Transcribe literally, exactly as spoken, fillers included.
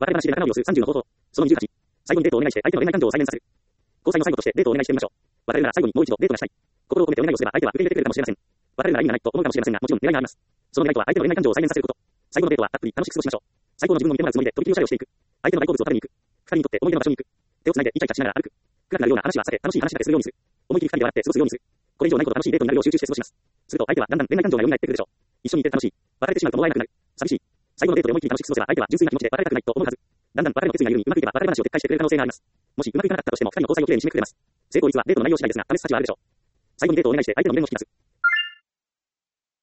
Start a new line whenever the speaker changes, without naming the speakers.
別れ話で仲直りをするさんじゅうの方法。そのにじゅうはち。最後にデートをお願いして相手の恋愛感情を再燃させる。交際の最後としてデートをお願いしてみましょう。別れるなら最後にもう一度デートがしたい。心を込めてお願いをすれば相手は受け入れてくれるかもしれません。別れるなら意味がないと思うかもしれませんが、もちろん狙いがあります。その狙いとは相手の恋愛感情を再燃させること。最後のデートはたっぷり楽しく過ごしましょう。最高の自分を見てもらうつもりでとびきりおしゃれをしていく。相手の大好物を食べに行く。二人にとって思い出の場所に行く。手をつないでイチャイチャしながら歩く。暗くなるような話は避け、楽しい話だけするようにする。思い切り二人で笑って過ごすようにする。これ以上ないこと楽しいデートになるよう集中して過ごします。すると相手はだんだん恋愛感情が蘇ってくるでしょう。一緒にいて楽しい。別れてしまうともらえなくなる。寂しい。最後のデートで思い切り楽しく過ごせば相手は純粋な気持ちで別れたくないと思うはず。だんだん別れの決意が緩み、うまくいけば別れ話を撤回してくれる可能性があります。もしうまくいかなかったとしても二人の交際をきれいに締めくくれます。成功率はデートの内容次第ですが、試す価値はあるでしょう。最後にデートをお願いして相手の胸を引き出す。